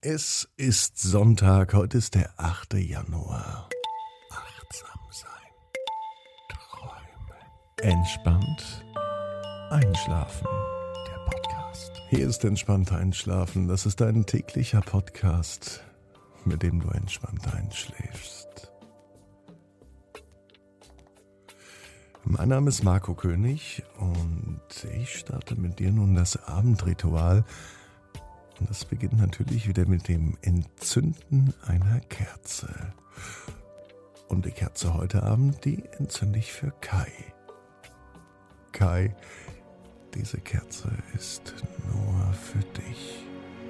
Es ist Sonntag, heute ist der 8. Januar. Achtsam sein, träumen, entspannt einschlafen. Der Podcast. Hier ist entspannt einschlafen. Das ist ein täglicher Podcast, mit dem du entspannt einschläfst. Mein Name ist Marco König und ich starte mit dir nun das Abendritual. Und das beginnt natürlich wieder mit dem Entzünden einer Kerze. Und die Kerze heute Abend, die entzünde ich für Kai. Kai, diese Kerze ist nur für dich.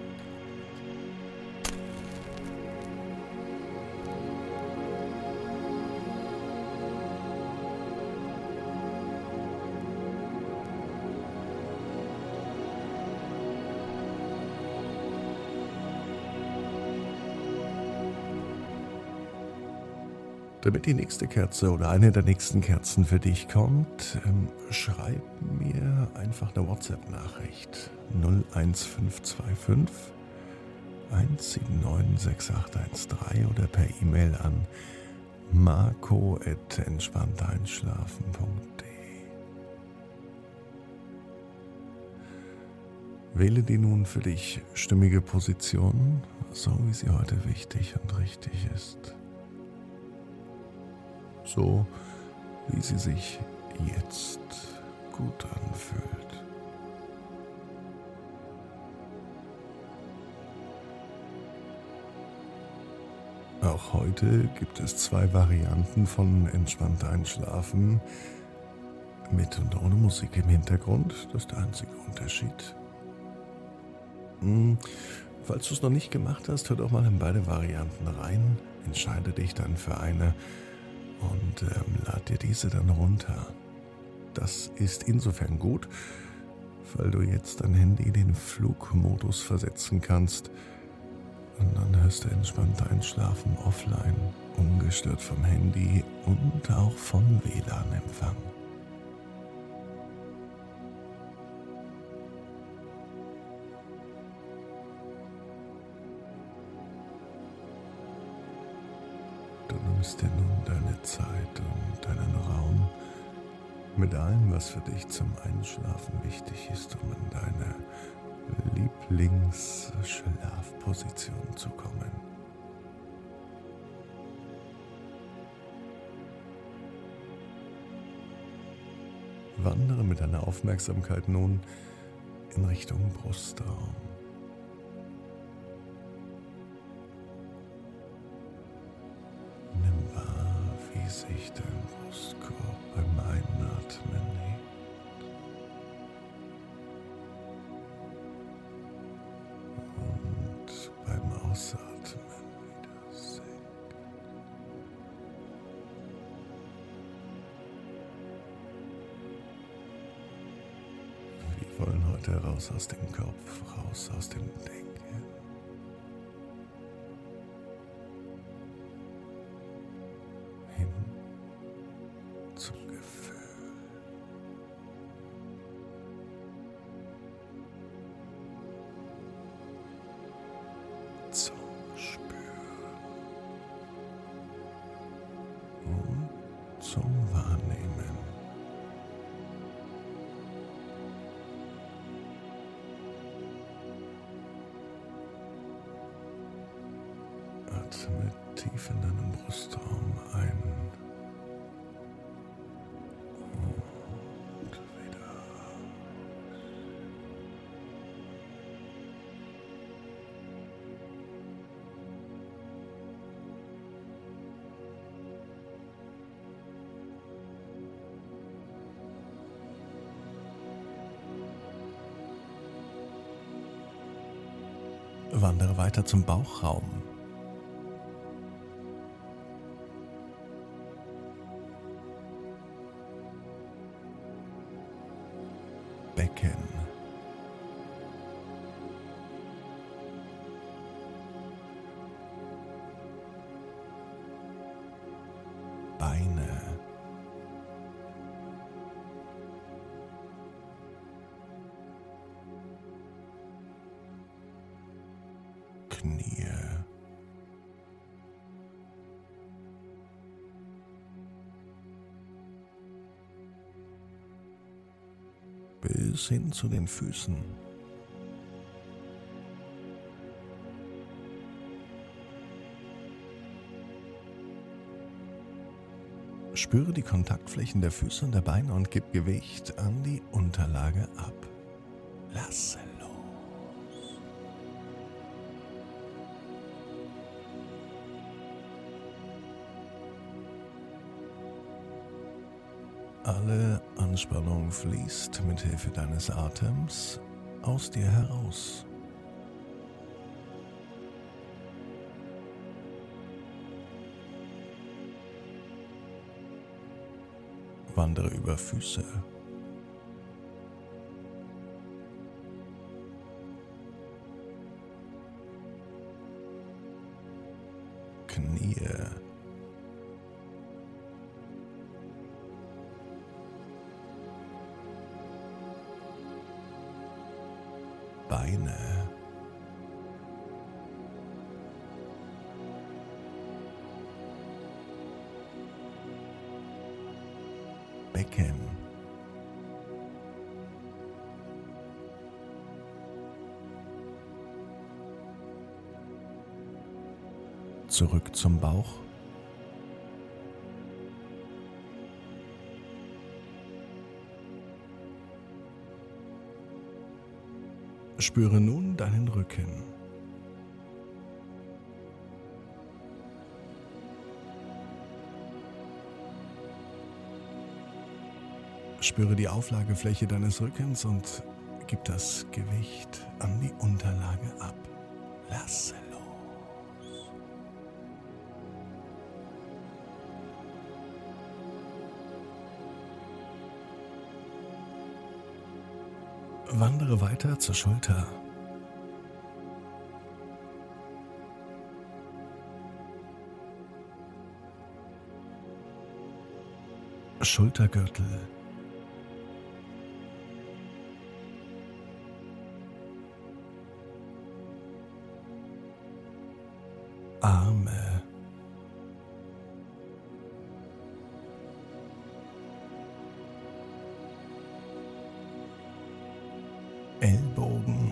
Damit die nächste Kerze oder eine der nächsten Kerzen für dich kommt, schreib mir einfach eine WhatsApp-Nachricht 01525 1796813 oder per E-Mail an marco@entspannteinschlafen.de. Wähle die nun für dich stimmige Position, so wie sie heute wichtig und richtig ist. So, wie sie sich jetzt gut anfühlt. Auch heute gibt es 2 Varianten von entspannt einschlafen, mit und ohne Musik im Hintergrund. Das ist der einzige Unterschied. Falls du es noch nicht gemacht hast, hör doch mal in beide Varianten rein. Entscheide dich dann für eine und lad dir diese dann runter. Das ist insofern gut, weil du jetzt dein Handy in den Flugmodus versetzen kannst und dann hörst du entspannt einschlafen offline, ungestört vom Handy und auch vom WLAN-Empfang. Du nimmst dir nun deine Zeit und deinen Raum mit allem, was für dich zum Einschlafen wichtig ist, um in deine Lieblingsschlafposition zu kommen. Wandere mit deiner Aufmerksamkeit nun in Richtung Brustraum. Nimm wahr, wie sich dein Brustkorb beim Einatmen hebt und beim Ausatmen wieder sinkt. Wir wollen heute raus aus dem Kopf, raus aus dem Denken. Hin zum Gefühl. Zum Spüren und zum Wahrnehmen. Atme tief in deinen Brustraum ein und wieder aus. Wandere weiter zum Bauchraum. Becken. Beine. Knie. Knie. Bis hin zu den Füßen. Spüre die Kontaktflächen der Füße und der Beine und gib Gewicht an die Unterlage ab. Lasse los. Alle Anspannung fließt mit Hilfe deines Atems aus dir heraus. Wandere über Füße, Knie, Beine, Becken, zurück zum Bauch, spüre nun deinen Rücken. Spüre die Auflagefläche deines Rückens und gib das Gewicht an die Unterlage ab. Lasse los. Wandere weiter zur Schulter. Schultergürtel. Arme, Ellbogen,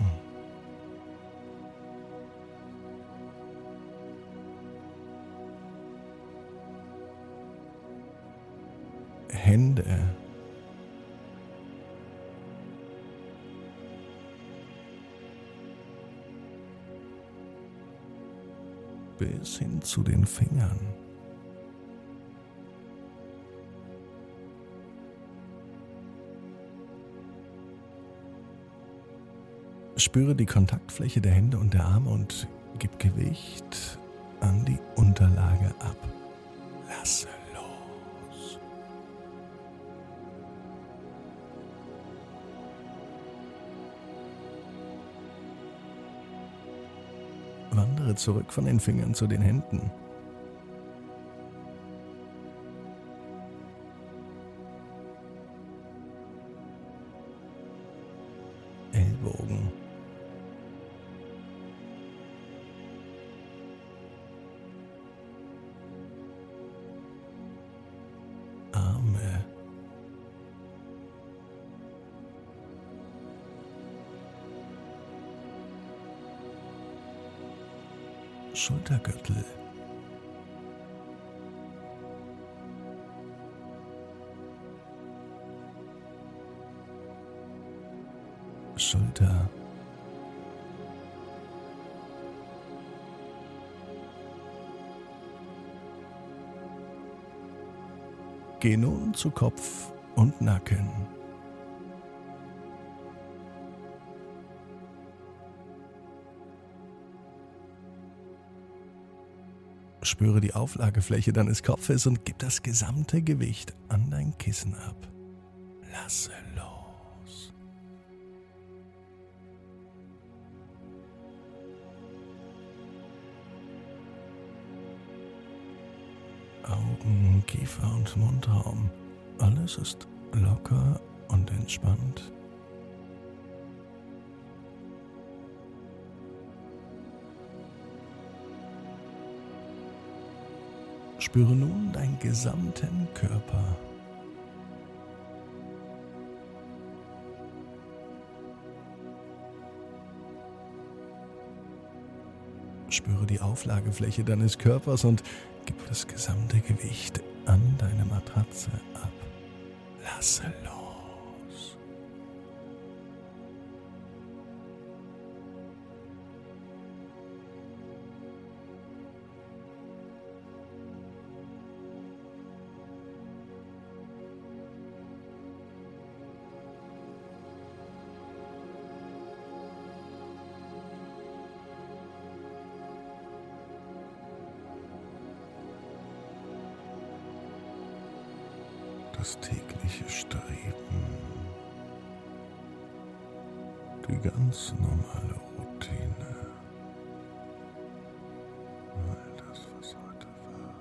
Hände, bis hin zu den Fingern. Spüre die Kontaktfläche der Hände und der Arme und gib Gewicht an die Unterlage ab. Lasse los. Wandere zurück von den Fingern zu den Händen. Ellbogen. Arme. Schultergürtel. Schulter. Geh nun zu Kopf und Nacken. Spüre die Auflagefläche deines Kopfes und gib das gesamte Gewicht an dein Kissen ab. Lasse los. Augen, Kiefer und Mundraum. Alles ist locker und entspannt. Spüre nun deinen gesamten Körper. Spüre die Auflagefläche deines Körpers und gib das gesamte Gewicht an deine Matratze ab. Lasse los. Das tägliche Streben, die ganz normale Routine, all das, was heute war,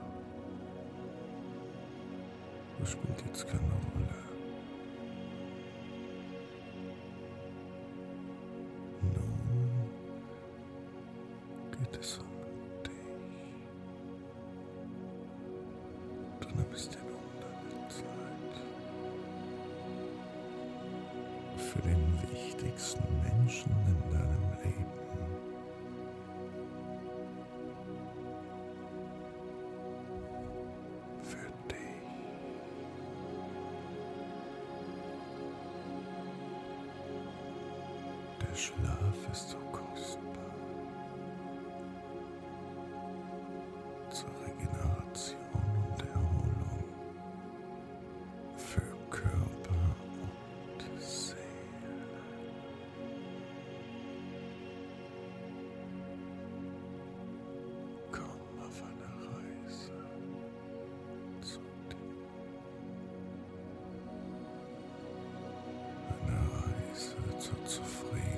das spielt jetzt keine Rolle. Nun geht es um dich. Du nimmst dir nun deine Zeit für den wichtigsten Menschen in deinem Leben. Für dich. Der Schlaf ist so kostbar. Zur Regeneration und Erholung. Für Körper und Seele. Komm auf eine Reise zu dir. Eine Reise zur Zufriedenheit.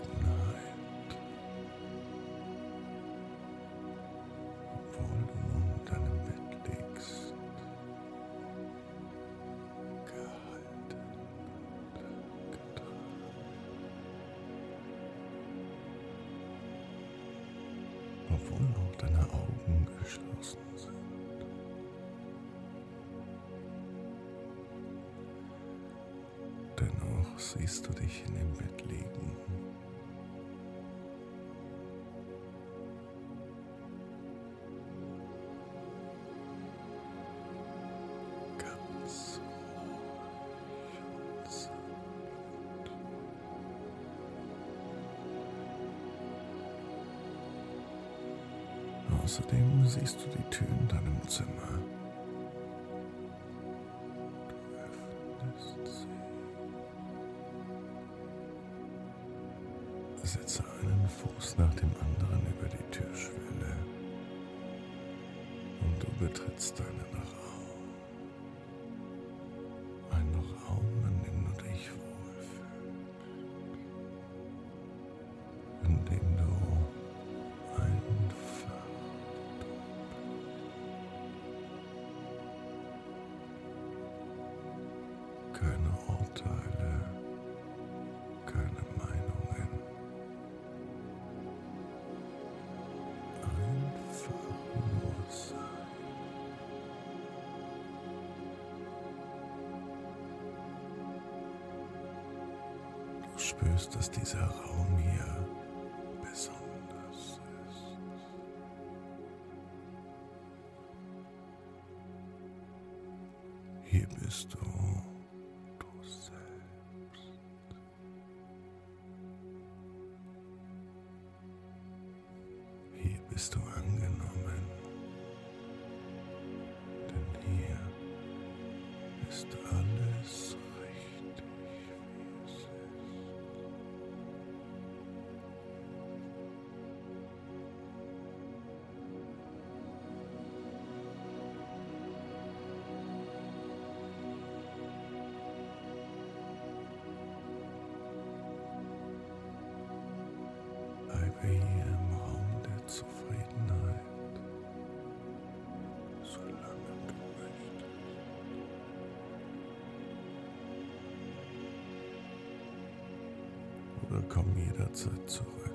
Obwohl du nun in deinem Bett liegst, gehalten und getragen. Obwohl auch deine Augen geschlossen sind. Dennoch siehst du dich in dem Bett liegen. Ganz ruhig und sanft. Außerdem siehst du die Tür in deinem Zimmer. Du öffnest sie. Setze einen Fuß nach dem anderen über die Türschwelle und du betrittst deinen Raum. Ein Raum, in dem du dich wohlfühlst, in dem du einfach keine Urteile, keine Meinungen, einfach nur sein. Du spürst, dass dieser Raum hier besonders ist. Hier bist du selbst. Hier bist du angenommen, denn hier ist alles richtig, wie es ist. Bleibe hier im Raum der Zufriedenheit, solange du möchtest. Oder komm jederzeit zurück.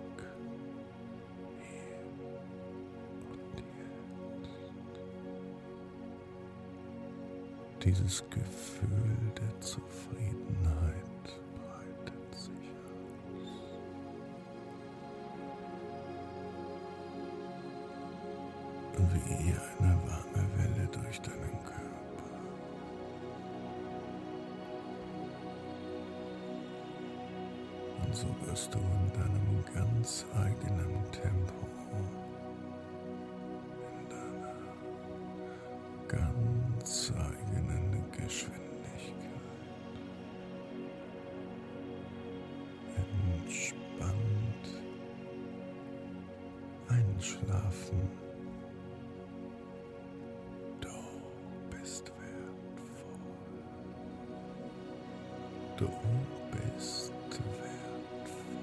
Hier und jetzt. Dieses Gefühl der Zufriedenheit breitet sich aus. Wie eine warme Welle durch deinen Körper. Und so wirst du in deinem ganz eigenen Tempo, in deiner ganz eigenen Geschwindigkeit entspannt einschlafen. Du bist wertvoll. Du bist wertvoll.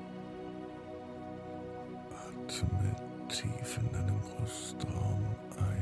Atme tief in deinem Brustraum ein.